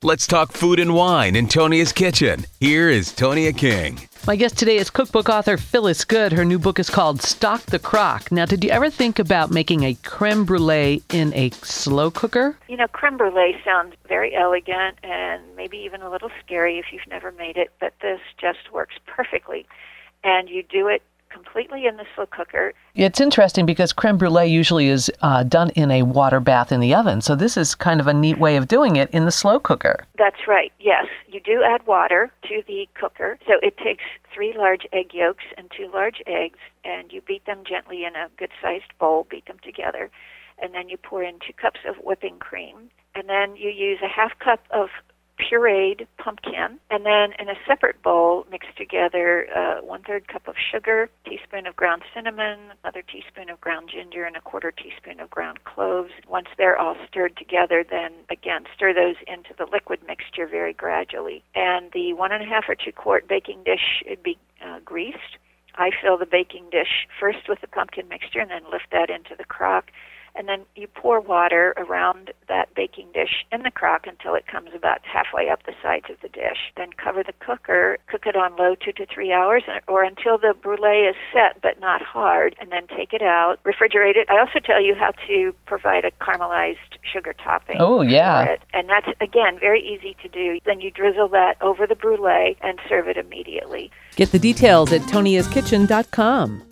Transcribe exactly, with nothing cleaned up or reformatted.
Let's talk food and wine in Tonia's Kitchen. Here is Tonia King. My guest today is cookbook author Phyllis Good. Her new book is called Stock the Crock. Now, did you ever think about making a creme brulee in a slow cooker? You know, creme brulee sounds very elegant and maybe even a little scary if you've never made it, but this just works perfectly. And you do it completely in the slow cooker. It's interesting because creme brulee usually is uh, done in a water bath in the oven, so this is kind of a neat way of doing it in the slow cooker. That's right, yes. You do add water to the cooker, so it takes three large egg yolks and two large eggs, and you beat them gently in a good-sized bowl, beat them together, and then you pour in two cups of whipping cream, and then you use a half cup of pureed pumpkin, and then in a separate bowl mix together uh, one-third cup of sugar, teaspoon of ground cinnamon, another teaspoon of ground ginger, and a quarter teaspoon of ground cloves. Once they're all stirred together, then again stir those into the liquid mixture very gradually. And the one and a half or two quart baking dish should be uh, greased. I fill the baking dish first with the pumpkin mixture and then lift that into the crock. And then you pour water around that baking dish in the crock until it comes about halfway up the sides of the dish. Then cover the cooker, cook it on low two to three hours, or until the brulee is set but not hard, and then take it out, refrigerate it. I also tell you how to provide a caramelized sugar topping. Oh, yeah. For it. And that's, again, very easy to do. Then you drizzle that over the brulee and serve it immediately. Get the details at tonias kitchen dot com.